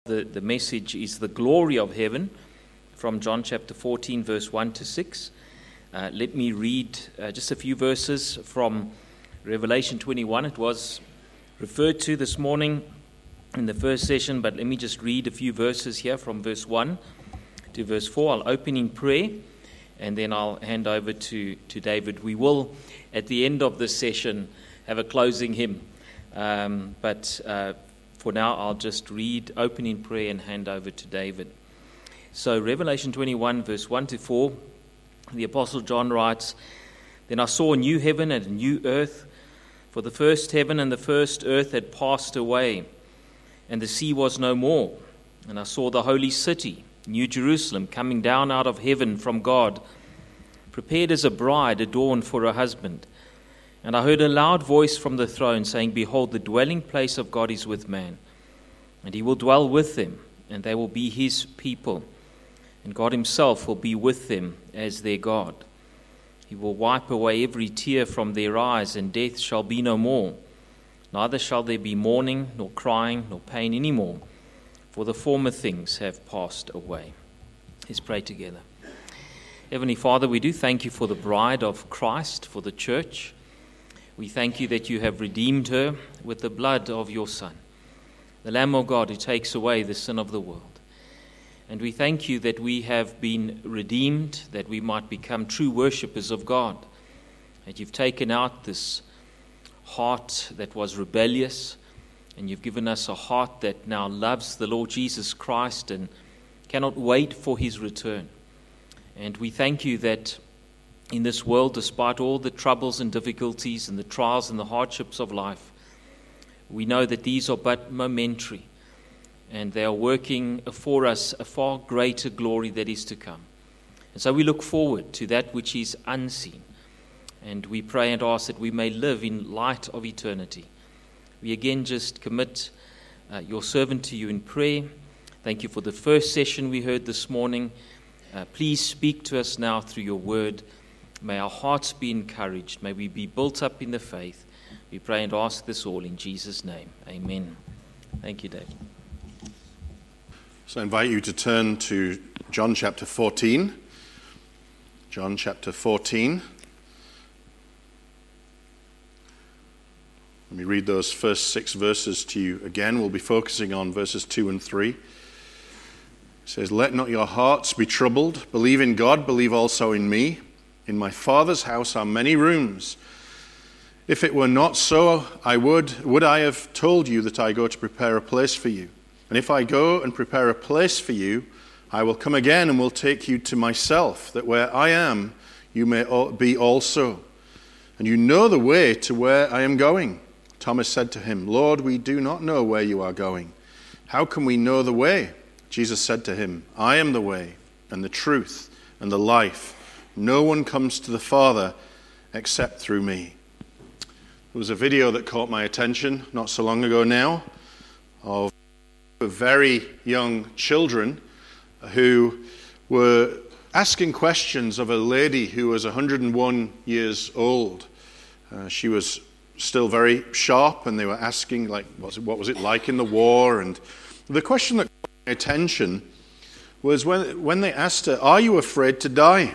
The message is the glory of heaven from John chapter 14, verse 1 to 6. Let me read just a few verses from Revelation 21. It was referred to this morning in the first session, but let me just read a few verses here from verse 1 to verse 4. I'll open in prayer, and then I'll hand over to David. We will, at the end of this session, have a closing hymn, but for now, I'll just read, open in prayer, and hand over to David. So, Revelation 21, verse 1 to 4, the Apostle John writes, "Then I saw a new heaven and a new earth, for the first heaven and the first earth had passed away, and the sea was no more. And I saw the holy city, New Jerusalem, coming down out of heaven from God, prepared as a bride adorned for her husband. And I heard a loud voice from the throne saying, 'Behold, the dwelling place of God is with man, and he will dwell with them, and they will be his people. And God himself will be with them as their God. He will wipe away every tear from their eyes, and death shall be no more. Neither shall there be mourning, nor crying, nor pain any more, for the former things have passed away.'" Let's pray together. Heavenly Father, we do thank you for the bride of Christ, for the church. We thank you that you have redeemed her with the blood of your Son, the Lamb of God who takes away the sin of the world. And we thank you that we have been redeemed, that we might become true worshippers of God, that you've taken out this heart that was rebellious, and you've given us a heart that now loves the Lord Jesus Christ and cannot wait for his return. And we thank you that in this world, despite all the troubles and difficulties and the trials and the hardships of life, we know that these are but momentary, and they are working for us a far greater glory that is to come. And so we look forward to that which is unseen, and we pray and ask that we may live in light of eternity. We again just commit your servant to you in prayer. Thank you for the first session we heard this morning. Please speak to us now through your word. May our hearts be encouraged. May we be built up in the faith. We pray and ask this all in Jesus' name. Amen. Thank you, Dave. So I invite you to turn to John chapter 14. John chapter 14. Let me read those first 6 verses to you again. We'll be focusing on verses 2 and 3. It says, "Let not your hearts be troubled. Believe in God, believe also in me. In my Father's house are many rooms. If it were not so, would I have told you that I go to prepare a place for you? And if I go and prepare a place for you, I will come again and will take you to myself, that where I am, you may be also. And you know the way to where I am going." Thomas said to him, "Lord, we do not know where you are going. How can we know the way?" Jesus said to him, "I am the way and the truth and the life. No one comes to the Father except through me." There was a video that caught my attention not so long ago now of very young children who were asking questions of a lady who was 101 years old. She was still very sharp, and they were asking, like, what was it like in the war? And the question that caught my attention was when they asked her, "Are you afraid to die?"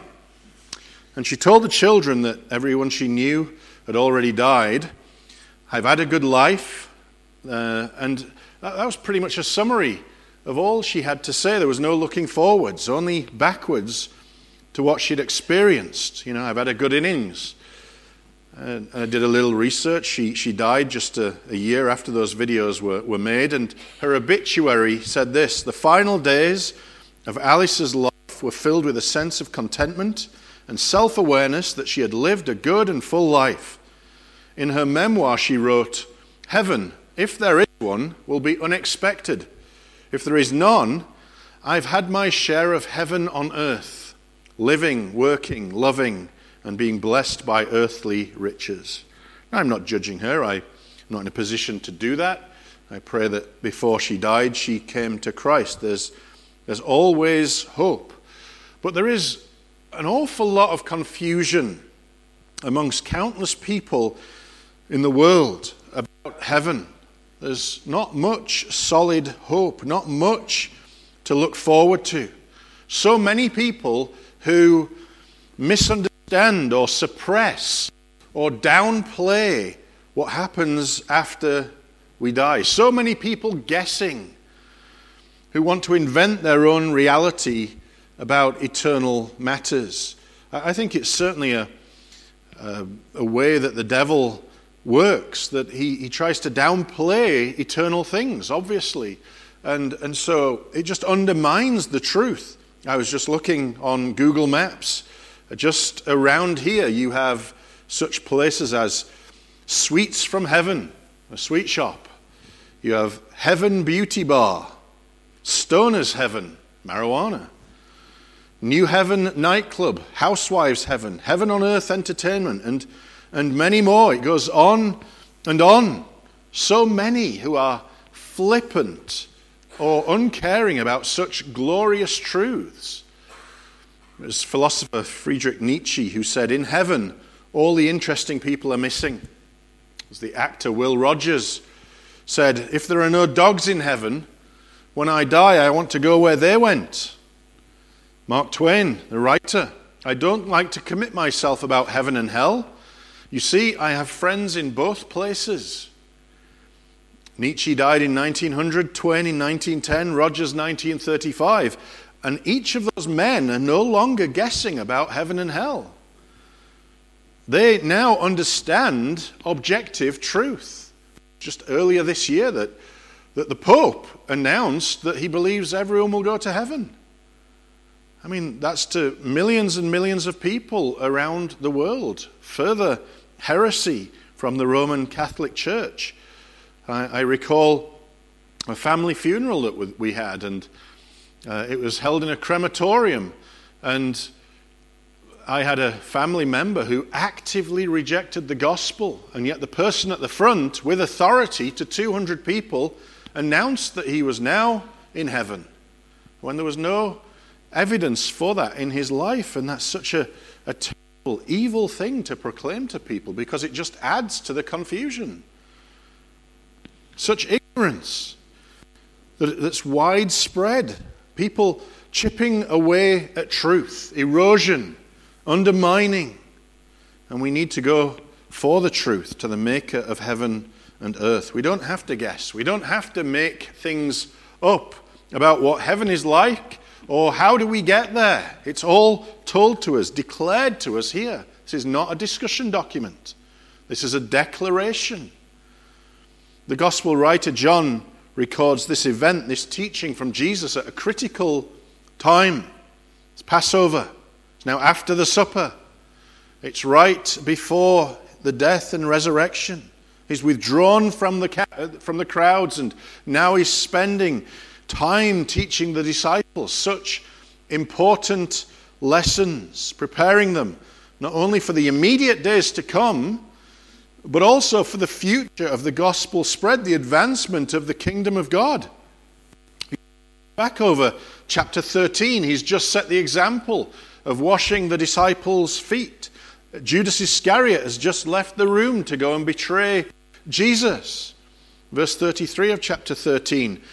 And she told the children that everyone she knew had already died. "I've had a good life." And that was pretty much a summary of all she had to say. There was no looking forwards, only backwards to what she'd experienced. "I've had a good innings." And I did a little research. She died just a year after those videos were made. And her obituary said this: "The final days of Alice's life were filled with a sense of contentment and self-awareness that she had lived a good and full life. In her memoir, she wrote, 'Heaven, if there is one, will be unexpected. If there is none, I've had my share of heaven on earth, living, working, loving, and being blessed by earthly riches.'" Now, I'm not judging her. I'm not in a position to do that. I pray that before she died, she came to Christ. There's always hope. But there is an awful lot of confusion amongst countless people in the world about heaven. There's not much solid hope, not much to look forward to. So many people who misunderstand or suppress or downplay what happens after we die. So many people guessing, who want to invent their own reality about eternal matters. I think it's certainly a way that the devil works, that he tries to downplay eternal things, obviously. And so it just undermines the truth. I was just looking on Google Maps. Just around here you have such places as Sweets from Heaven, a sweet shop. You have Heaven Beauty Bar, Stoner's Heaven, marijuana. New Heaven Nightclub, Housewives Heaven, Heaven on Earth Entertainment, and many more. It goes on and on. So many who are flippant or uncaring about such glorious truths. There's philosopher Friedrich Nietzsche who said, in heaven, all the interesting people are missing. As the actor Will Rogers said, if there are no dogs in heaven, when I die, I want to go where they went. Mark Twain, the writer, I don't like to commit myself about heaven and hell. You see, I have friends in both places. Nietzsche died in 1900, Twain in 1910, Rogers 1935. And each of those men are no longer guessing about heaven and hell. They now understand objective truth. Just earlier this year that the Pope announced that he believes everyone will go to heaven. I mean, that's to millions and millions of people around the world. Further heresy from the Roman Catholic Church. I recall a family funeral that we had, and it was held in a crematorium, and I had a family member who actively rejected the gospel, and yet the person at the front, with authority to 200 people, announced that he was now in heaven, when there was no evidence for that in his life. And that's such a terrible, evil thing to proclaim to people, because it just adds to the confusion. Such ignorance that's widespread. People chipping away at truth, erosion, undermining. And we need to go for the truth to the maker of heaven and earth. We don't have to guess. We don't have to make things up about what heaven is like or how do we get there. It's all told to us, declared to us here. This is not a discussion document. This is a declaration. The gospel writer John records this event, this teaching from Jesus at a critical time. It's Passover. It's now after the supper. It's right before the death and resurrection. He's withdrawn from the crowds, and now he's spending time teaching the disciples such important lessons, preparing them not only for the immediate days to come, but also for the future of the gospel spread, the advancement of the kingdom of God. Back over chapter 13, he's just set the example of washing the disciples' feet. Judas Iscariot has just left the room to go and betray Jesus. Verse 33 of chapter 13,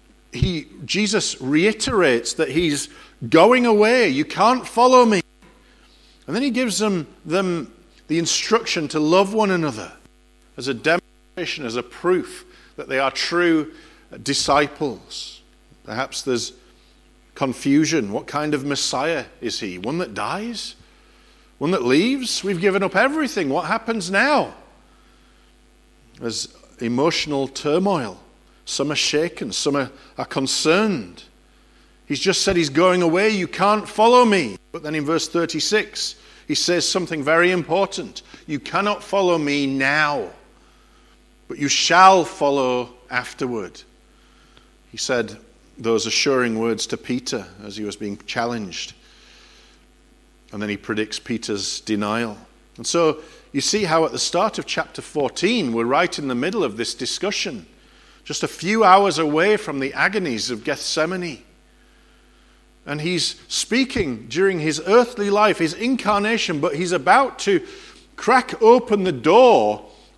Jesus reiterates that he's going away. You can't follow me. And then he gives them the instruction to love one another as a demonstration, as a proof that they are true disciples. Perhaps there's confusion. What kind of Messiah is he? One that dies? One that leaves? We've given up everything. What happens now? There's emotional turmoil. Some are shaken. Some are concerned. He's just said he's going away. You can't follow me. But then in verse 36, he says something very important. You cannot follow me now, but you shall follow afterward. He said those assuring words to Peter as he was being challenged. And then he predicts Peter's denial. And so you see how at the start of chapter 14, we're right in the middle of this discussion, just a few hours away from the agonies of Gethsemane. And he's speaking during his earthly life, his incarnation, but he's about to crack open the door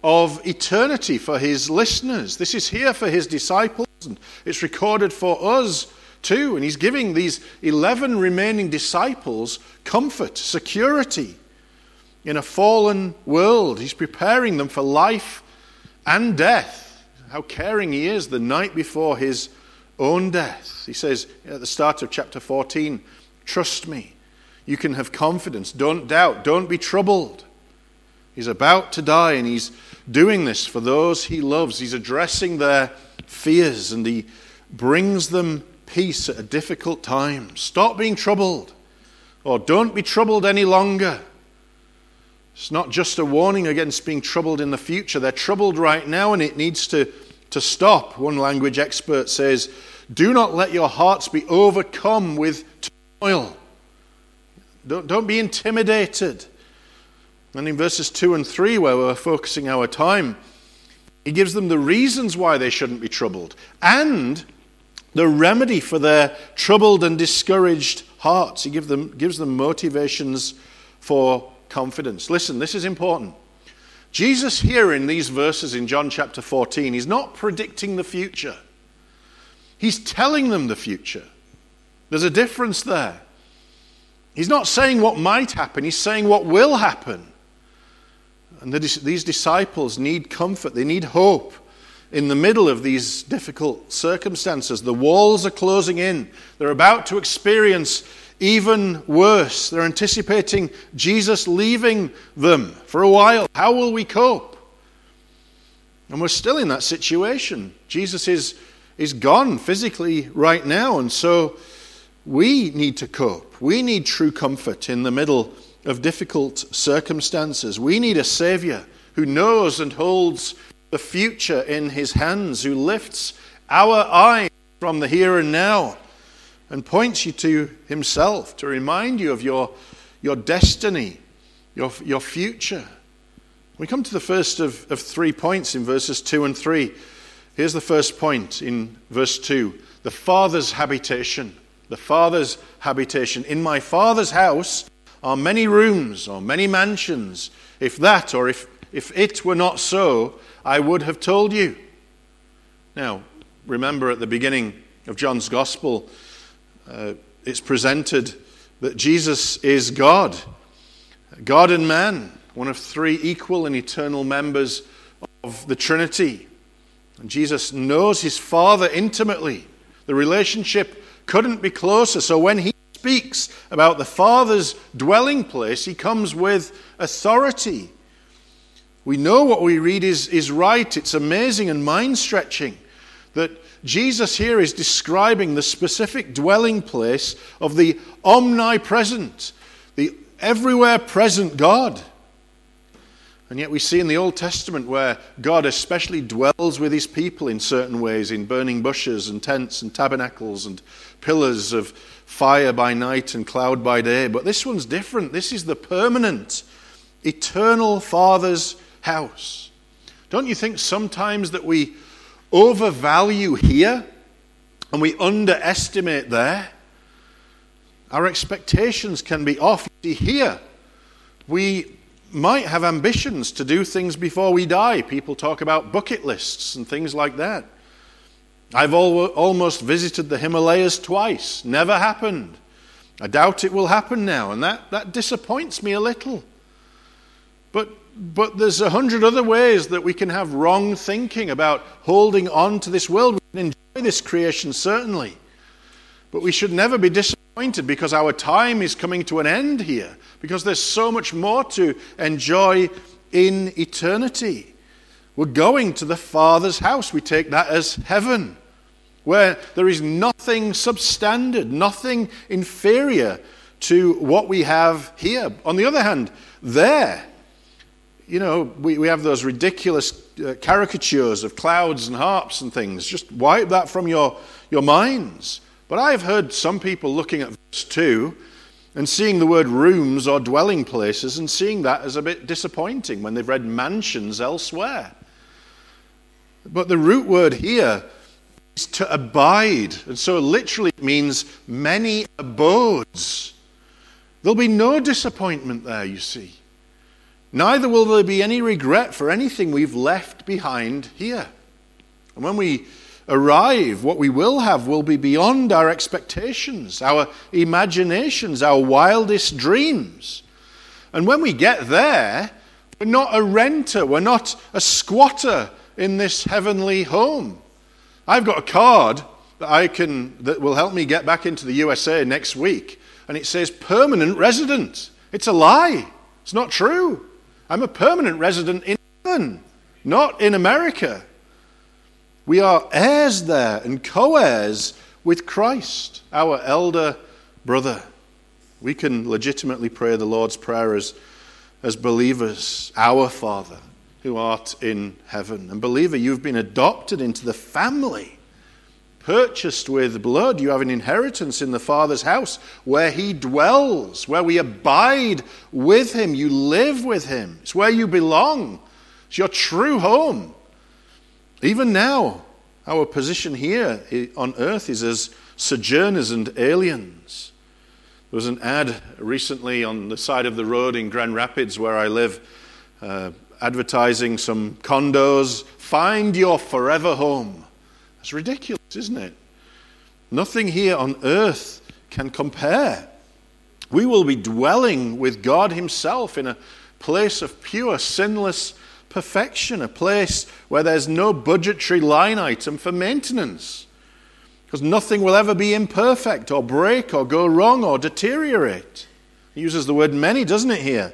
of eternity for his listeners. This is here for his disciples, and it's recorded for us too. And he's giving these 11 remaining disciples comfort, security in a fallen world. He's preparing them for life and death. How caring he is the night before his own death. He says at the start of chapter 14, trust me. You can have confidence. Don't doubt. Don't be troubled. He's about to die, and he's doing this for those he loves. He's addressing their fears, and he brings them peace at a difficult time. Stop being troubled, or don't be troubled any longer. It's not just a warning against being troubled in the future. They're troubled right now, and it needs to stop. One language expert says, do not let your hearts be overcome with turmoil. Don't be intimidated. And in verses 2 and 3, where we're focusing our time, he gives them the reasons why they shouldn't be troubled and the remedy for their troubled and discouraged hearts. He gives them motivations for confidence. Listen, this is important. Jesus here in these verses in John chapter 14, he's not predicting the future. He's telling them the future. There's a difference there. He's not saying what might happen, he's saying what will happen. And these disciples need comfort, they need hope in the middle of these difficult circumstances. The walls are closing in. They're about to experience even worse. They're anticipating Jesus leaving them for a while. How will we cope? And we're still in that situation. Jesus is gone physically right now, and so we need to cope. We need true comfort in the middle of difficult circumstances. We need a Savior who knows and holds the future in his hands, who lifts our eyes from the here and now and points you to himself to remind you of your destiny, your future. We come to the first of 3 points in verses 2 and 3. Here's the first point in verse 2. The Father's habitation. The Father's habitation. In my Father's house are many rooms or many mansions. If that or if it were not so, I would have told you. Now, remember at the beginning of John's Gospel, it's presented that Jesus is God. God and man, one of 3 equal and eternal members of the Trinity. And Jesus knows his Father intimately. The relationship couldn't be closer. So when he speaks about the Father's dwelling place, he comes with authority. We know what we read is right. It's amazing and mind-stretching that Jesus here is describing the specific dwelling place of the omnipresent, the everywhere present God. And yet we see in the Old Testament where God especially dwells with his people in certain ways, in burning bushes and tents and tabernacles and pillars of fire by night and cloud by day. But this one's different. This is the permanent, eternal Father's house. Don't you think sometimes that we overvalue here and we underestimate there? Our expectations can be off. Here, we might have ambitions to do things before we die. People talk about bucket lists and things like that. I've almost visited the Himalayas twice. Never happened. I doubt it will happen now, and that disappoints me a little. But there's 100 other ways that we can have wrong thinking about holding on to this world. We can enjoy this creation, certainly. But we should never be disappointed because our time is coming to an end here, because there's so much more to enjoy in eternity. We're going to the Father's house. We take that as heaven, where there is nothing substandard, nothing inferior to what we have here. On the other hand, there, we have those ridiculous caricatures of clouds and harps and things. Just wipe that from your minds. But I've heard some people looking at verse 2 and seeing the word rooms or dwelling places and seeing that as a bit disappointing when they've read mansions elsewhere. But the root word here is to abide. And so literally it means many abodes. There'll be no disappointment there, you see. Neither will there be any regret for anything we've left behind here. And when we arrive, what we will have will be beyond our expectations, our imaginations, our wildest dreams. And when we get there, we're not a renter, we're not a squatter in this heavenly home. I've got a card that will help me get back into the USA next week, and it says permanent resident. It's a lie. It's not true. I'm a permanent resident in heaven, not in America. We are heirs there and co-heirs with Christ, our elder brother. We can legitimately pray the Lord's Prayer as believers, our Father, who art in heaven. And believer, you've been adopted into the family, purchased with blood. You have an inheritance in the Father's house where he dwells, where we abide with him. You live with him. It's where you belong. It's your true home. Even now, our position here on earth is as sojourners and aliens. There was an ad recently on the side of the road in Grand Rapids where I live, advertising some condos. Find your forever home. It's ridiculous, isn't it? Nothing here on earth can compare. We will be dwelling with God himself in a place of pure, sinless perfection, a place where there's no budgetary line item for maintenance, because nothing will ever be imperfect or break or go wrong or deteriorate. He uses the word many, doesn't it, here?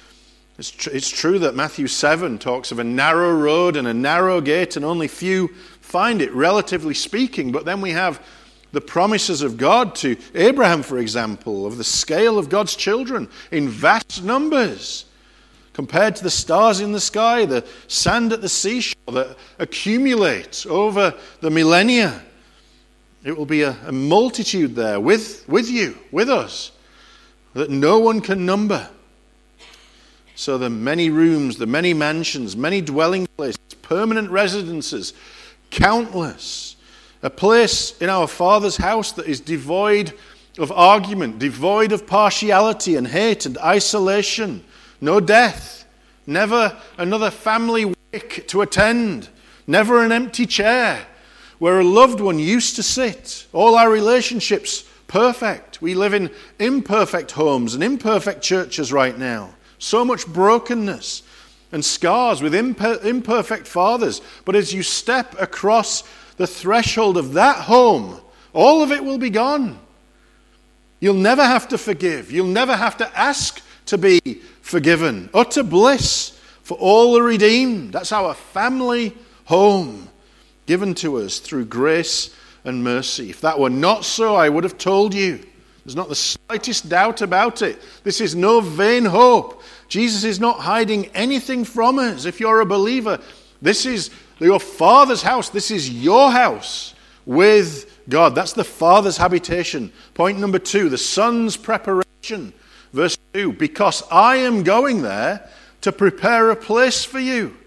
It's true that Matthew 7 talks of a narrow road and a narrow gate, and only few find it, relatively speaking. But then we have the promises of God to Abraham, for example, of the scale of God's children in vast numbers, compared to the stars in the sky, the sand at the seashore that accumulate over the millennia. It will be a multitude there with you, with us, that no one can number. So the many rooms, the many mansions, many dwelling places, permanent residences, countless. A place in our Father's house that is devoid of argument, devoid of partiality and hate and isolation. No death, never another family wake to attend, never an empty chair where a loved one used to sit. All our relationships perfect. We live in imperfect homes and imperfect churches right now. So much brokenness and scars with imperfect fathers. But as you step across the threshold of that home, all of it will be gone. You'll never have to forgive. You'll never have to ask to be forgiven. Utter bliss for all the redeemed. That's our family home, given to us through grace and mercy. If that were not so, I would have told you. There's not the slightest doubt about it. This is no vain hope. Jesus is not hiding anything from us. If you're a believer, this is your Father's house. This is your house with God. That's the Father's habitation. Point number 2, the Son's preparation. Verse 2, because I am going there to prepare a place for you.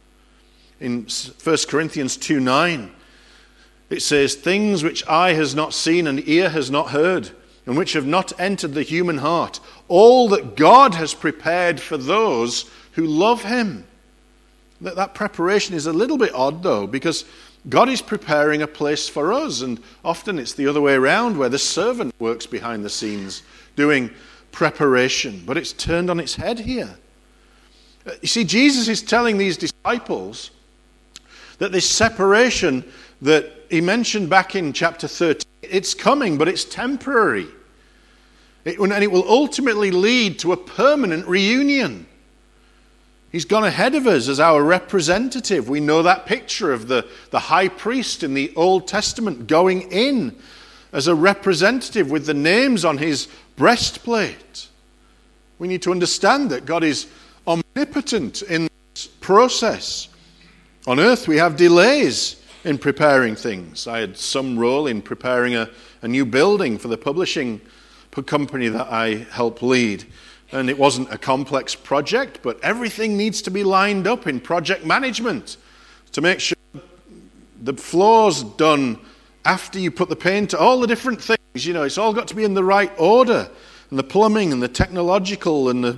In 1 Corinthians 2:9, it says, things which eye has not seen and ear has not heard, and which have not entered the human heart, all that God has prepared for those who love him. That preparation is a little bit odd, though, because God is preparing a place for us, and often it's the other way around, where the servant works behind the scenes doing preparation. But it's turned on its head here. You see, Jesus is telling these disciples that this separation that he mentioned back in chapter 13, it's coming, but it's temporary. And it will ultimately lead to a permanent reunion. He's gone ahead of us as our representative. We know that picture of the high priest in the Old Testament going in as a representative with the names on his breastplate. We need to understand that God is omnipotent in this process. On earth we have delays in preparing things. I had some role in preparing a new building for the publishing company that I help lead. And it wasn't a complex project, but everything needs to be lined up in project management to make sure the floor's done after you put the paint, all the different things, it's all got to be in the right order. And the plumbing and the technological and the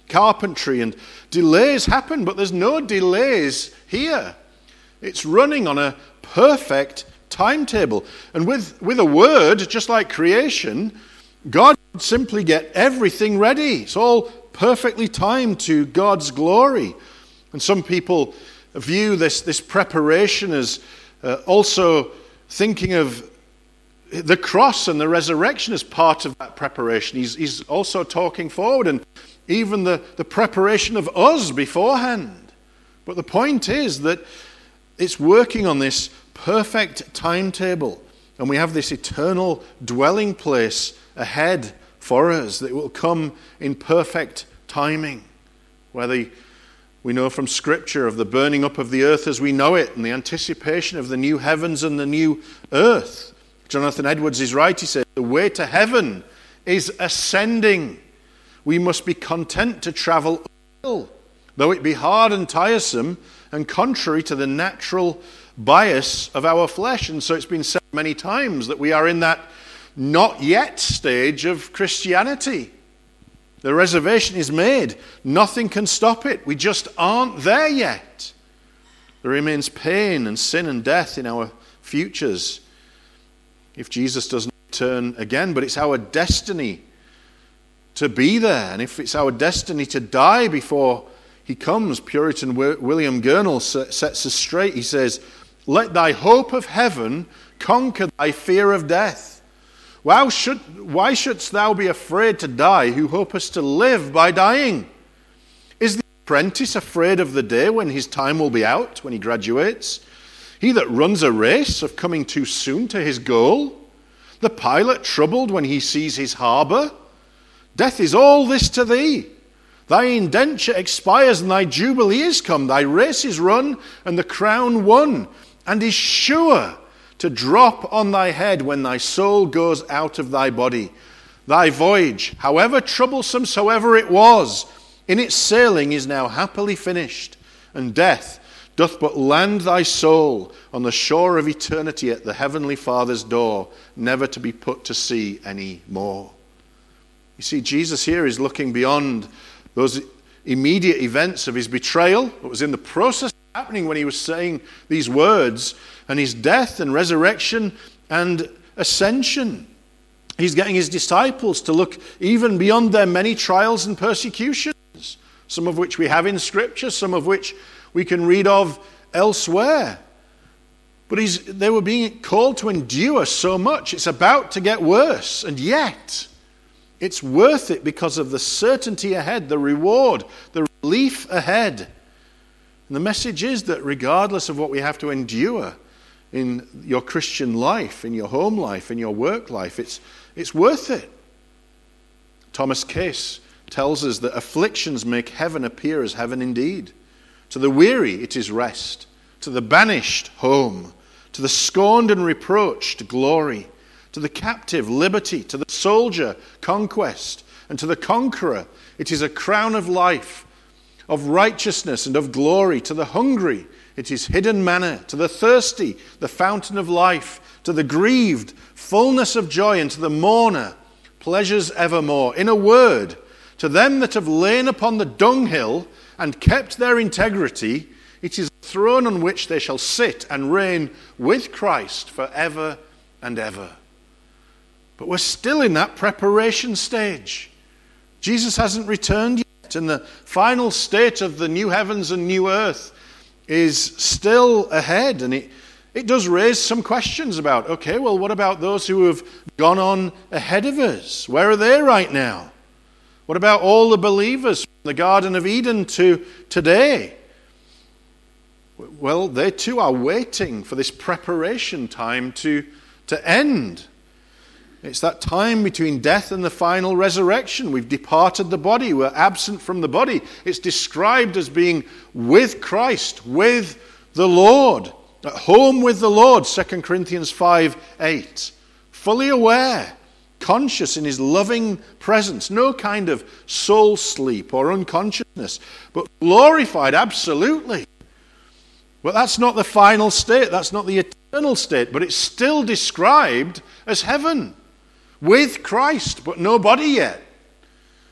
carpentry, and delays happen, but there's no delays here. It's running on a perfect timetable. And with a word, just like creation, God would simply get everything ready. It's all perfectly timed to God's glory. And some people view this preparation as also thinking of the cross and the resurrection as part of that preparation. He's also talking forward, and even the preparation of us beforehand. But the point is that it's working on this perfect timetable, and we have this eternal dwelling place ahead for us that will come in perfect timing. Whether we know from Scripture of the burning up of the earth as we know it, and the anticipation of the new heavens and the new earth. Jonathan Edwards is right. He says, the way to heaven is ascending. We must be content to travel uphill, though it be hard and tiresome and contrary to the natural bias of our flesh. And so it's been said many times that we are in that not yet stage of Christianity. The reservation is made. Nothing can stop it. We just aren't there yet. There remains pain and sin and death in our futures if Jesus doesn't return again. But it's our destiny to be there. And if it's our destiny to die before he comes, Puritan William Gurnall sets us straight. He says, let thy hope of heaven conquer thy fear of death. Why shouldst thou be afraid to die who hopest to live by dying? Is the apprentice afraid of the day when his time will be out, when he graduates? He that runs a race of coming too soon to his goal? The pilot troubled when he sees his harbour? Death is all this to thee. Thy indenture expires and thy jubilee is come. Thy race is run and the crown won, and is sure to drop on thy head when thy soul goes out of thy body. Thy voyage, however troublesome soever it was, in its sailing is now happily finished, and death doth but land thy soul on the shore of eternity at the heavenly Father's door, never to be put to sea any more. You see, Jesus here is looking beyond those immediate events of his betrayal, what was in the process happening when he was saying these words, and his death and resurrection and ascension. He's getting his disciples to look even beyond their many trials and persecutions, some of which we have in Scripture, some of which we can read of elsewhere. But they were being called to endure so much. It's about to get worse, and yet it's worth it because of the certainty ahead, the reward, the relief ahead. And the message is that regardless of what we have to endure in your Christian life, in your home life, in your work life, it's worth it. Thomas Case tells us that afflictions make heaven appear as heaven indeed. To the weary it is rest, to the banished home, to the scorned and reproached glory, to the captive liberty, to the soldier conquest, and to the conqueror it is a crown of life, of righteousness and of glory. To the hungry it is hidden manna, to the thirsty the fountain of life, to the grieved fullness of joy, and to the mourner pleasures evermore. In a word, to them that have lain upon the dunghill and kept their integrity, it is a throne on which they shall sit and reign with Christ forever and ever. But we're still in that preparation stage. Jesus hasn't returned yet, and the final state of the new heavens and new earth is still ahead. And it does raise some questions about, okay, well, what about those who have gone on ahead of us? Where are they right now? What about all the believers from the Garden of Eden to today? Well, they too are waiting for this preparation time to end. It's that time between death and the final resurrection. We've departed the body. We're absent from the body. It's described as being with Christ, with the Lord, at home with the Lord, 2 Corinthians 5:8. Fully aware, conscious in his loving presence. No kind of soul sleep or unconsciousness, but glorified absolutely. But that's not the final state. That's not the eternal state. But it's still described as heaven. With Christ, but no body yet.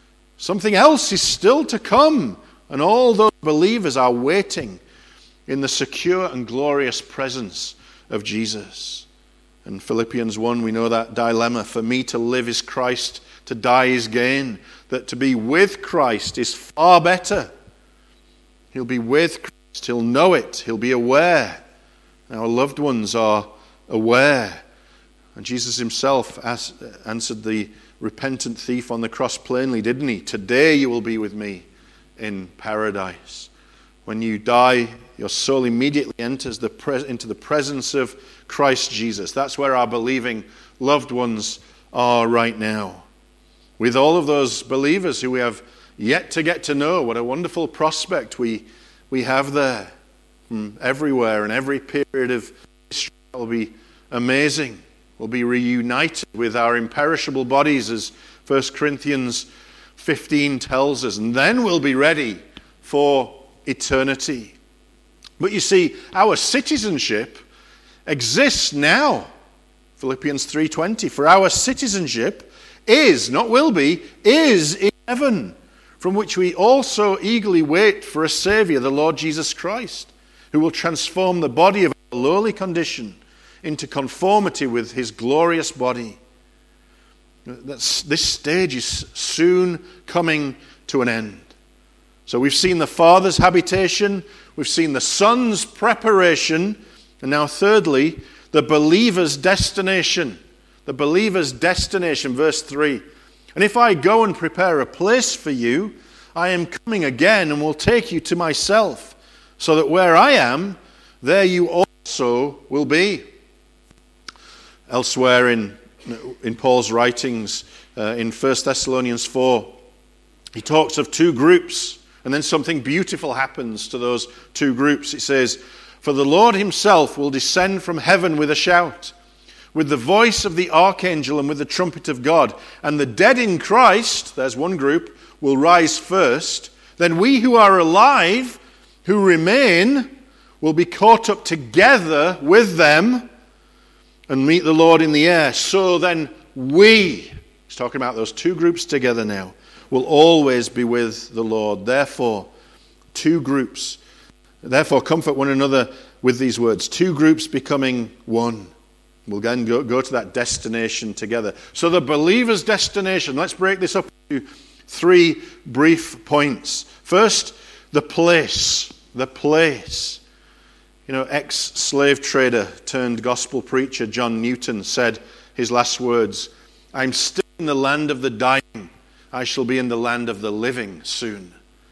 Something else is still to come, and all those believers are waiting in the secure and glorious presence of Jesus. In Philippians 1, we know that dilemma. For me to live is Christ, to die is gain. That to be with Christ is far better. He'll be with Christ. He'll know it. He'll be aware. Our loved ones are aware. And Jesus himself answered the repentant thief on the cross plainly, didn't he? Today you will be with me in paradise. When you die, your soul immediately enters into the presence of Christ Jesus. That's where our believing loved ones are right now. With all of those believers who we have yet to get to know, what a wonderful prospect we have there. From everywhere and every period of history will be amazing. We'll be reunited with our imperishable bodies, as 1 Corinthians 15 tells us, and then we'll be ready for eternity. But you see, our citizenship exists now. Philippians 3:20, for our citizenship is, not will be, is in heaven, from which we also eagerly wait for a Savior, the Lord Jesus Christ, who will transform the body of our lowly condition into conformity with his glorious body. This stage is soon coming to an end. So we've seen the Father's habitation, we've seen the Son's preparation, and now thirdly, the believer's destination. The believer's destination, verse 3. And if I go and prepare a place for you, I am coming again and will take you to myself, so that where I am, there you also will be. Elsewhere in Paul's writings, in 1 Thessalonians 4, he talks of two groups, and then something beautiful happens to those two groups. It says, for the Lord himself will descend from heaven with a shout, with the voice of the archangel and with the trumpet of God. And the dead in Christ, there's one group, will rise first. Then we who are alive, who remain, will be caught up together with them and meet the Lord in the air. So then we, he's talking about those two groups together now, will always be with the Lord. Therefore, two groups. Therefore, comfort one another with these words. Two groups becoming one. We'll again go to that destination together. So the believer's destination, let's break this up into three brief points. First, the place. The place. You know, ex-slave trader turned gospel preacher John Newton said his last words, I'm still in the land of the dying. I shall be in the land of the living soon.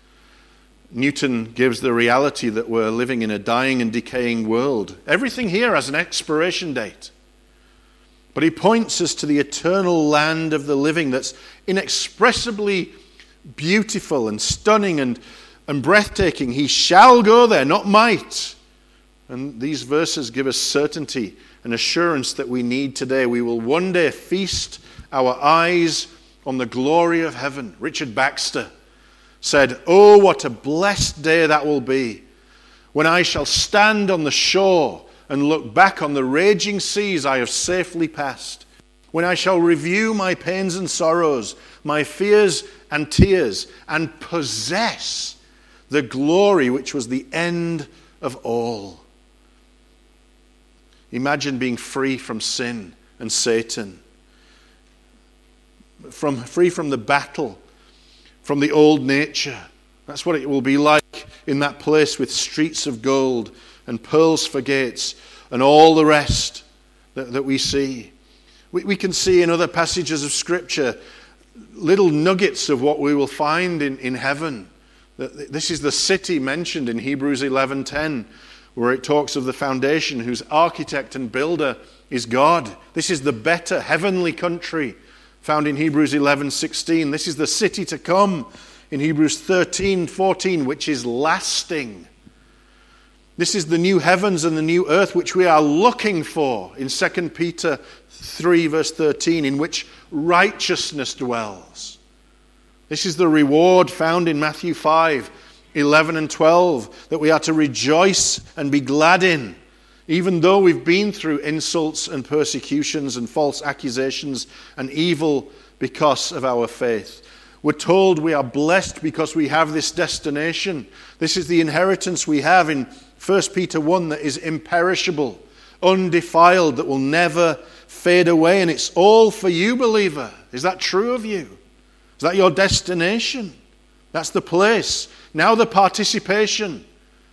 Newton gives the reality that we're living in a dying and decaying world. Everything here has an expiration date. But he points us to the eternal land of the living that's inexpressibly beautiful and stunning and breathtaking. He shall go there, not might. And these verses give us certainty and assurance that we need today. We will one day feast our eyes on the glory of heaven. Richard Baxter said, oh, what a blessed day that will be, when I shall stand on the shore and look back on the raging seas I have safely passed, when I shall review my pains and sorrows, my fears and tears, and possess the glory which was the end of all. Imagine being free from sin and Satan, free from the battle, from the old nature. That's what it will be like in that place with streets of gold and pearls for gates and all the rest that we see. We can see in other passages of Scripture little nuggets of what we will find in heaven. This is the city mentioned in Hebrews 11:10, where it talks of the foundation whose architect and builder is God. This is the better heavenly country found in Hebrews 11:16. This is the city to come in Hebrews 13:14, which is lasting. This is the new heavens and the new earth which we are looking for in 2 Peter 3 verse 13, in which righteousness dwells. This is the reward found in Matthew 5:11 and 12, that we are to rejoice and be glad in, even though we've been through insults and persecutions and false accusations and evil because of our faith. We're told we are blessed because we have this destination. This is the inheritance we have in 1 Peter 1 that is imperishable, undefiled, that will never fade away. And it's all for you, believer. Is that true of you? Is that your destination? That's the place. Now the participation.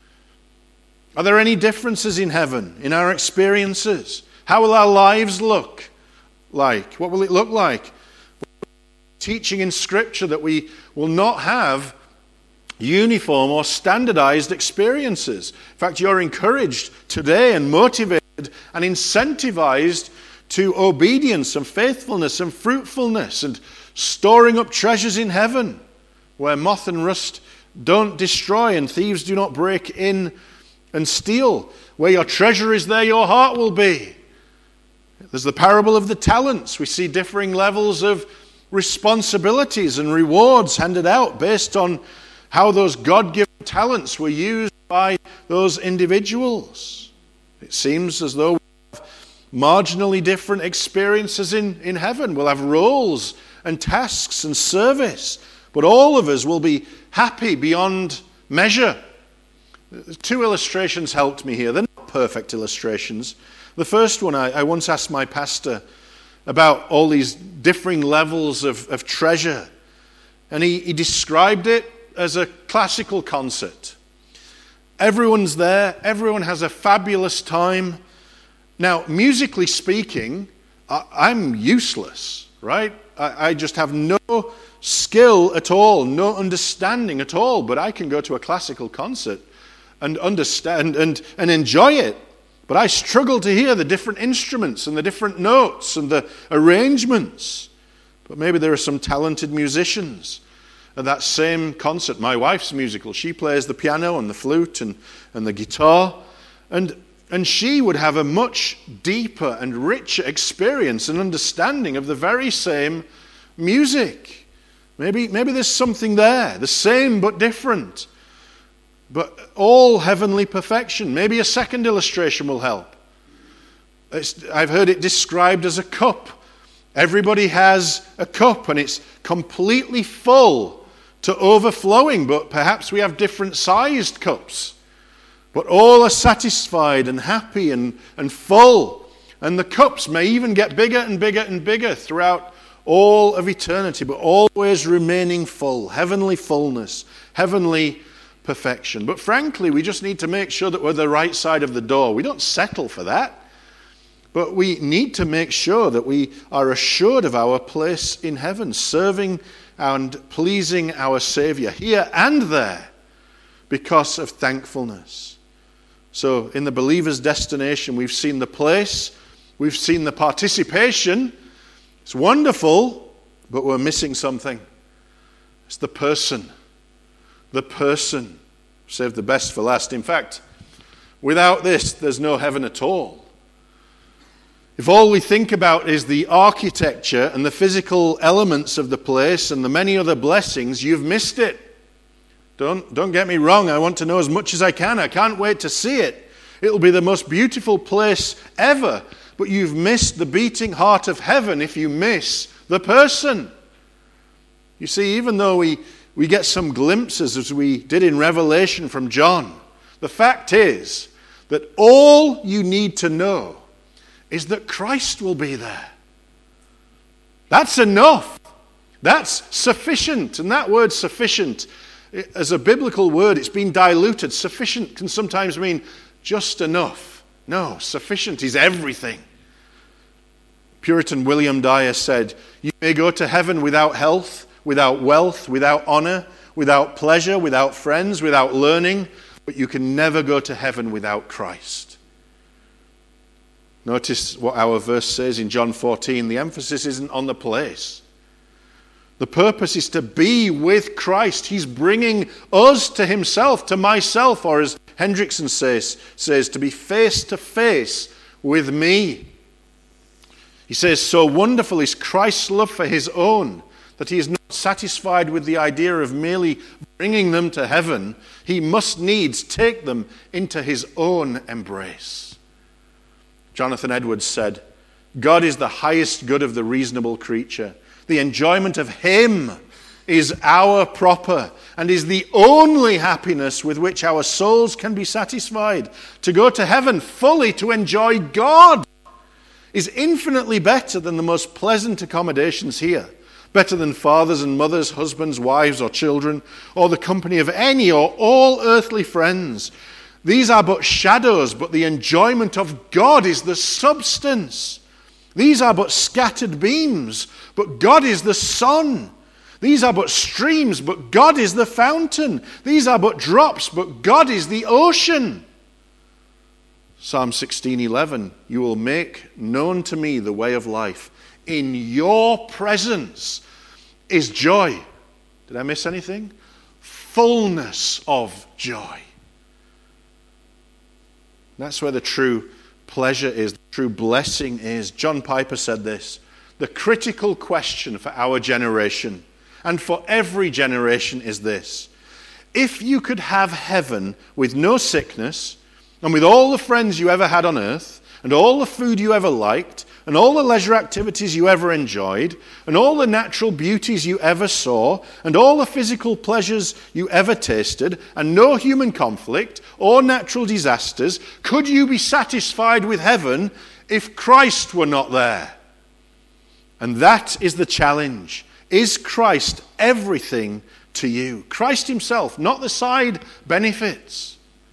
Are there any differences in heaven, in our experiences? How will our lives look like? What will it look like? Teaching in Scripture that we will not have uniform or standardized experiences. In fact, you're encouraged today and motivated and incentivized to obedience and faithfulness and fruitfulness and storing up treasures in heaven where moth and rust don't destroy and thieves do not break in and steal. Where your treasure is, there your heart will be. There's the parable of the talents. We see differing levels of responsibilities and rewards handed out based on how those God-given talents were used by those individuals. It seems as though we have marginally different experiences in heaven. We'll have roles and tasks and service, but all of us will be happy beyond measure. 2 illustrations helped me here. They're not perfect illustrations. The first one, I once asked my pastor about all these differing levels of treasure. And he described it as a classical concert. Everyone's there. Everyone has a fabulous time. Now, musically speaking, I'm useless, right? I just have no skill at all, no understanding at all. But I can go to a classical concert and understand and enjoy it. But I struggle to hear the different instruments and the different notes and the arrangements. But maybe there are some talented musicians at that same concert. My wife's musical. She plays the piano and the flute and the guitar. And she would have a much deeper and richer experience and understanding of the very same music. Maybe there's something there, the same but different. But all heavenly perfection. Maybe a second illustration will help. I've heard it described as a cup. Everybody has a cup and it's completely full to overflowing, but perhaps we have different sized cups. But all are satisfied and happy and full. And the cups may even get bigger and bigger and bigger throughout all of eternity, but always remaining full. Heavenly fullness, heavenly perfection. But frankly, we just need to make sure that we're the right side of the door. We don't settle for that. But we need to make sure that we are assured of our place in heaven, serving and pleasing our Savior here and there because of thankfulness. So in the believer's destination, we've seen the place, we've seen the participation. It's wonderful, but we're missing something. It's the person. The person. Save the best for last. In fact, without this, there's no heaven at all. If all we think about is the architecture and the physical elements of the place and the many other blessings, you've missed it. Don't get me wrong. I want to know as much as I can. I can't wait to see it. It'll be the most beautiful place ever. But you've missed the beating heart of heaven if you miss the person. You see, even though we get some glimpses, as we did in Revelation from John, the fact is that all you need to know is that Christ will be there. That's enough. That's sufficient. And that word sufficient, as a biblical word, it's been diluted. Sufficient can sometimes mean just enough. No, sufficient is everything. Puritan William Dyer said, "You may go to heaven without health, without wealth, without honor, without pleasure, without friends, without learning, but you can never go to heaven without Christ." Notice what our verse says in John 14. The emphasis isn't on the place. The purpose is to be with Christ. He's bringing us to himself, to myself, or as Hendrickson says, to be face to face with me. He says, so wonderful is Christ's love for his own, that he is not satisfied with the idea of merely bringing them to heaven. He must needs take them into his own embrace. Jonathan Edwards said, God is the highest good of the reasonable creature. The enjoyment of him is our proper and is the only happiness with which our souls can be satisfied. To go to heaven fully, to enjoy God, is infinitely better than the most pleasant accommodations here. Better than fathers and mothers, husbands, wives, or children, or the company of any or all earthly friends. These are but shadows, but the enjoyment of God is the substance. These are but scattered beams, but God is the sun. These are but streams, but God is the fountain. These are but drops, but God is the ocean. Psalm 16:11, you will make known to me the way of life. In your presence is joy. Did I miss anything? Fullness of joy. That's where the true pleasure is, the true blessing is. John Piper said this: the critical question for our generation and for every generation is this: if you could have heaven with no sickness and with all the friends you ever had on earth and all the food you ever liked and all the leisure activities you ever enjoyed and all the natural beauties you ever saw and all the physical pleasures you ever tasted and no human conflict or natural disasters, could you be satisfied with heaven if Christ were not there? And that is the challenge. Is Christ everything to you? Christ himself, not the side benefits.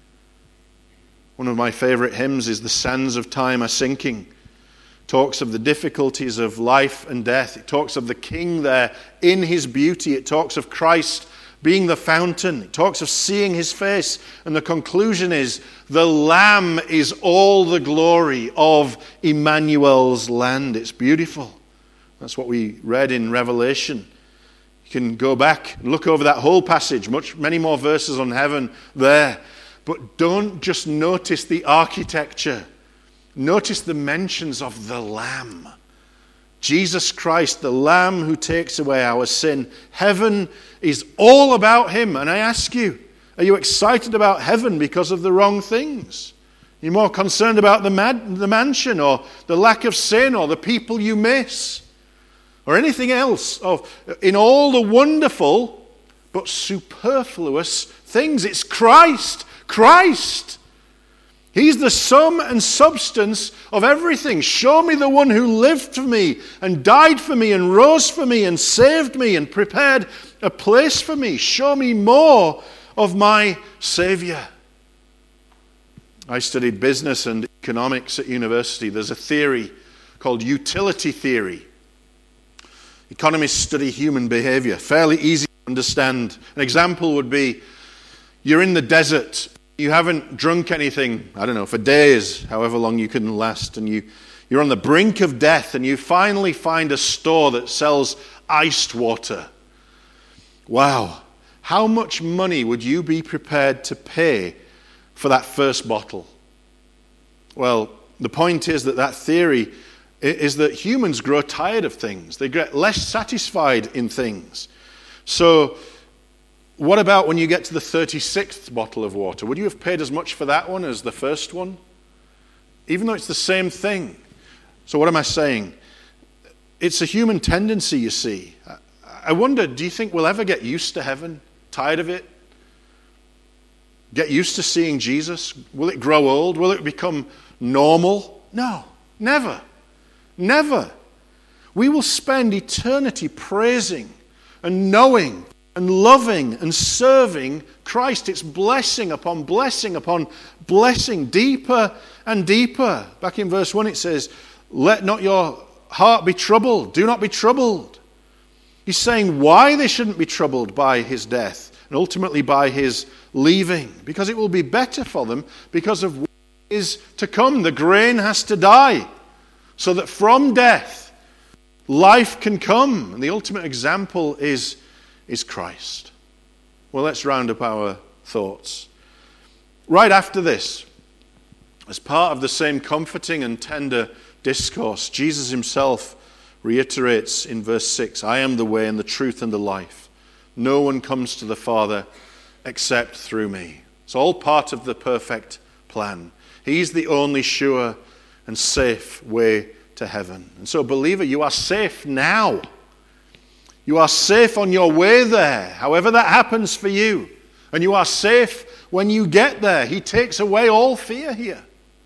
One of my favorite hymns is "The Sands of Time Are Sinking." It talks of the difficulties of life and death. It talks of the King there in his beauty. It talks of Christ being the fountain. It talks of seeing his face. And the conclusion is, the Lamb is all the glory of Emmanuel's land. It's beautiful. That's what we read in Revelation. You can go back and look over that whole passage, many more verses on heaven there. But don't just notice the architecture. Notice the mentions of the Lamb. Jesus Christ, the Lamb who takes away our sin. Heaven is all about him. And I ask you, are you excited about heaven because of the wrong things? You're more concerned about the mansion or the lack of sin or the people you miss or anything else in all the wonderful but superfluous things. It's Christ. Christ. He's the sum and substance of everything. Show me the one who lived for me and died for me and rose for me and saved me and prepared a place for me. Show me more of my Savior. I studied business and economics at university. There's a theory called utility theory. Economists study human behavior. Fairly easy to understand. An example would be, you're in the desert. You haven't drunk anything, for days, however long you can last, and you're on the brink of death, and you finally find a store that sells iced water. Wow. How much money would you be prepared to pay for that first bottle? Well, the point is that theory is that humans grow tired of things. They get less satisfied in things. So, what about when you get to the 36th bottle of water? Would you have paid as much for that one as the first one? Even though it's the same thing. So what am I saying? It's a human tendency, you see. I wonder, do you think we'll ever get used to heaven? Tired of it? Get used to seeing Jesus? Will it grow old? Will it become normal? No, never. Never. We will spend eternity praising and knowing and loving and serving Christ. It's blessing upon blessing upon blessing, deeper and deeper. Back in verse 1 it says, let not your heart be troubled. Do not be troubled. He's saying why they shouldn't be troubled by his death and ultimately by his leaving. Because it will be better for them because of what is to come. The grain has to die so that from death life can come. And the ultimate example is Christ. Well, let's round up our thoughts. Right after this, as part of the same comforting and tender discourse, Jesus himself reiterates in verse 6, I am the way and the truth and the life. No one comes to the Father except through me. It's all part of the perfect plan. He's the only sure and safe way to heaven. And so, believer, you are safe now. You are safe on your way there, however that happens for you. And you are safe when you get there. He takes away all fear here.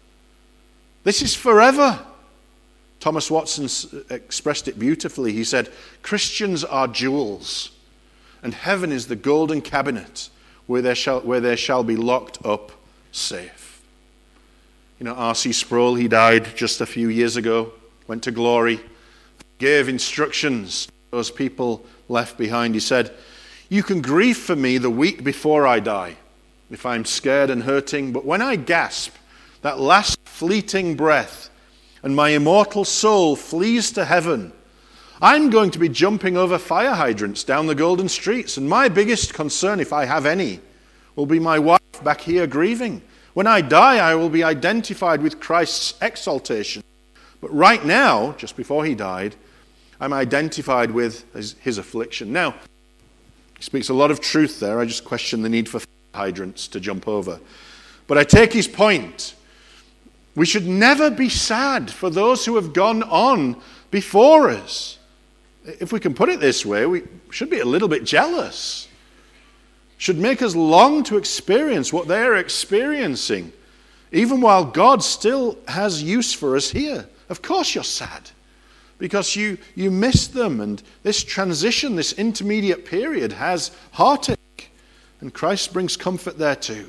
This is forever. Thomas Watson expressed it beautifully. He said, Christians are jewels, and heaven is the golden cabinet where they shall be locked up safe. You know, R.C. Sproul, he died just a few years ago, went to glory, gave instructions to those people left behind. He said, you can grieve for me the week before I die, if I'm scared and hurting, but when I gasp that last fleeting breath, and my immortal soul flees to heaven, I'm going to be jumping over fire hydrants down the golden streets, and my biggest concern, if I have any, will be my wife back here grieving. When I die, I will be identified with Christ's exaltation. But right now, just before he died, I'm identified with his affliction. Now, he speaks a lot of truth there. I just question the need for fire hydrants to jump over. But I take his point. We should never be sad for those who have gone on before us. If we can put it this way, we should be a little bit jealous. Should make us long to experience what they are experiencing, even while God still has use for us here. Of course you're sad, because you miss them, and this transition, this intermediate period has heartache, and Christ brings comfort there too.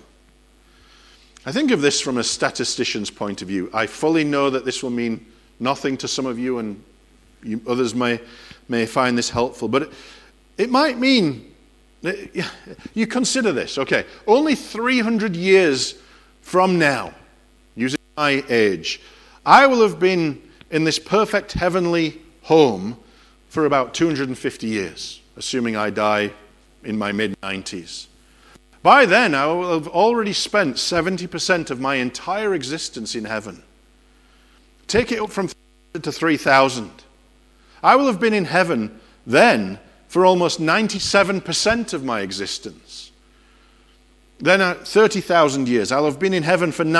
I think of this from a statistician's point of view. I fully know that this will mean nothing to some of you, and others may find this helpful. But it might mean, you consider this, okay, only 300 years from now, using my age, I will have been in this perfect heavenly home for about 250 years, assuming I die in my mid-90s. By then, I will have already spent 70% of my entire existence in heaven. Take it up from 300 to 3,000. I will have been in heaven then for almost 97% of my existence. Then at 30,000 years, I'll have been in heaven for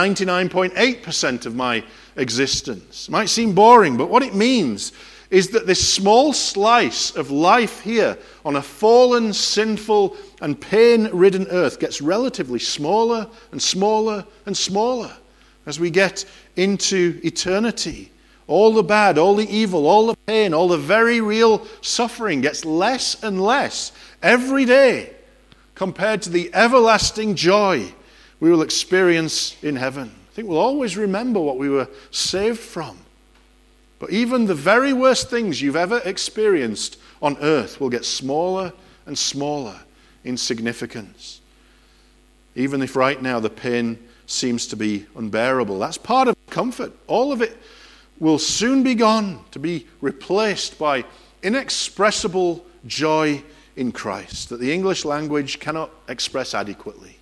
99.8% of my existence. It might seem boring, but what it means is that this small slice of life here on a fallen, sinful, and pain-ridden earth gets relatively smaller and smaller and smaller as we get into eternity. All the bad, all the evil, all the pain, all the very real suffering gets less and less every day compared to the everlasting joy we will experience in heaven. I think we'll always remember what we were saved from. But even the very worst things you've ever experienced on earth will get smaller and smaller in significance. Even if right now the pain seems to be unbearable, that's part of comfort. All of it will soon be gone, to be replaced by inexpressible joy in Christ that the English language cannot express adequately.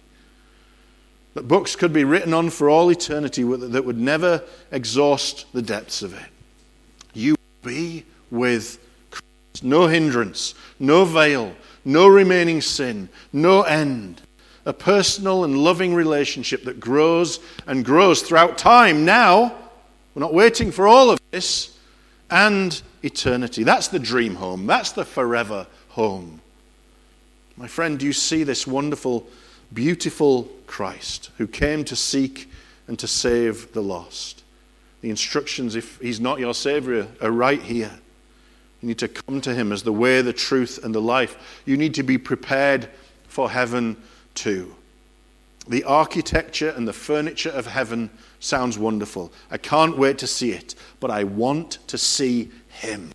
That books could be written on for all eternity that would never exhaust the depths of it. You will be with Christ. No hindrance, no veil, no remaining sin, no end. A personal and loving relationship that grows and grows throughout time. Now, we're not waiting for all of this, and eternity. That's the dream home. That's the forever home. My friend, do you see this wonderful, beautiful Christ who came to seek and to save the lost? The instructions, if he's not your Savior, are right here. You need to come to him as the way, the truth, and the life. You need to be prepared for heaven too. The architecture and the furniture of heaven sounds wonderful. I can't wait to see it, but I want to see him.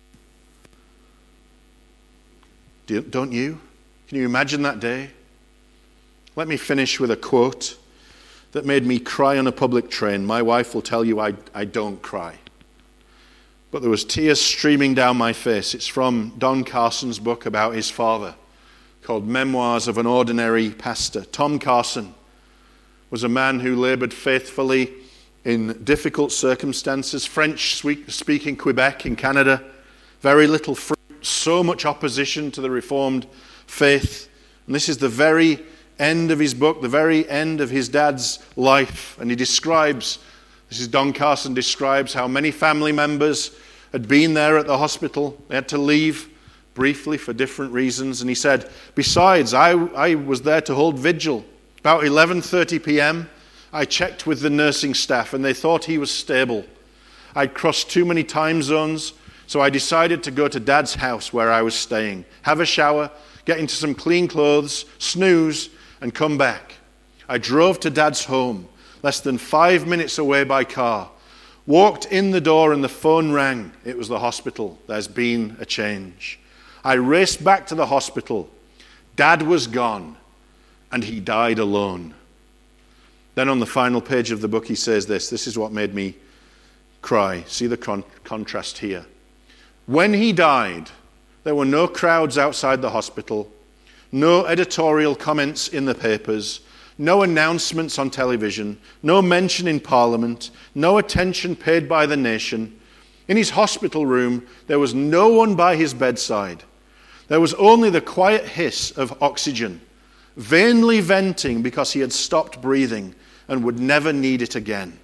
Don't you? Can you imagine that day? Let me finish with a quote that made me cry on a public train. My wife will tell you I don't cry. But there was tears streaming down my face. It's from Don Carson's book about his father, called Memoirs of an Ordinary Pastor. Tom Carson was a man who labored faithfully in difficult circumstances. French-speaking Quebec in Canada. Very little fruit, so much opposition to the Reformed faith. And this is the very end of his book, the very end of his dad's life. And he describes, this is Don Carson describes how many family members had been there at the hospital. They had to leave briefly for different reasons. And he said, besides, I was there to hold vigil. About 11:30 p.m., I checked with the nursing staff and they thought he was stable. I'd crossed too many time zones, so I decided to go to Dad's house where I was staying, have a shower, get into some clean clothes, snooze, and come back. I drove to Dad's home, less than 5 minutes away by car. Walked in the door and the phone rang. It was the hospital. There's been a change. I raced back to the hospital. Dad was gone, and he died alone. Then on the final page of the book he says this. This is what made me cry. See the contrast here. When he died, there were no crowds outside the hospital, no editorial comments in the papers, no announcements on television, no mention in Parliament, no attention paid by the nation. In his hospital room, there was no one by his bedside. There was only the quiet hiss of oxygen, vainly venting because he had stopped breathing and would never need it again.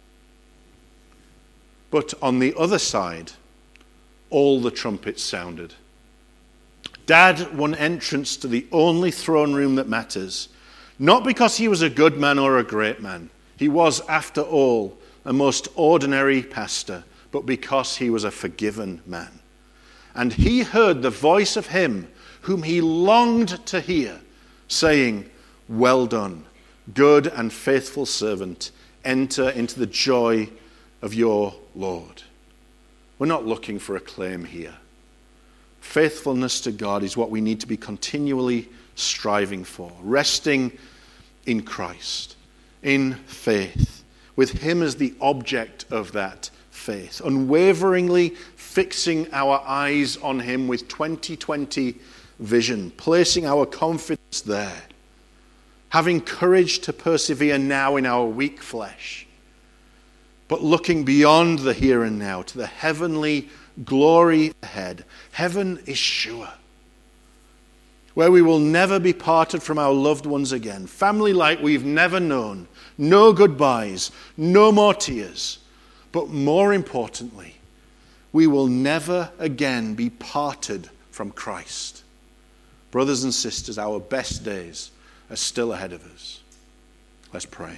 But on the other side, all the trumpets sounded. Dad won entrance to the only throne room that matters, not because he was a good man or a great man. He was, after all, a most ordinary pastor, but because he was a forgiven man. And he heard the voice of him whom he longed to hear, saying, "Well done, good and faithful servant. Enter into the joy of your Lord." We're not looking for acclaim here. Faithfulness to God is what we need to be continually striving for, resting in Christ, in faith, with him as the object of that faith, unwaveringly fixing our eyes on him with 2020 vision, placing our confidence there, having courage to persevere now in our weak flesh, but looking beyond the here and now to the heavenly glory ahead. Heaven is sure, where we will never be parted from our loved ones again. Family like we've never known. No goodbyes, no more tears. But more importantly, we will never again be parted from Christ. Brothers and sisters, our best days are still ahead of us. Let's pray.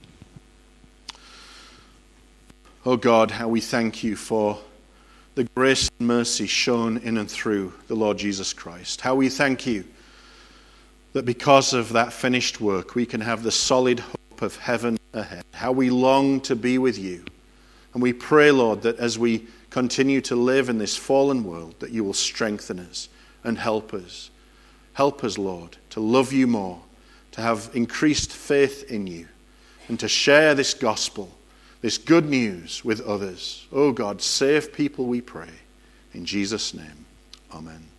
Oh God, how we thank you for the grace and mercy shown in and through the Lord Jesus Christ. How we thank you that because of that finished work, we can have the solid hope of heaven ahead. How we long to be with you. And we pray, Lord, that as we continue to live in this fallen world, that you will strengthen us and help us. Help us, Lord, to love you more, to have increased faith in you, and to share this gospel, this good news with others. Oh God, save people, we pray. In Jesus' name, amen.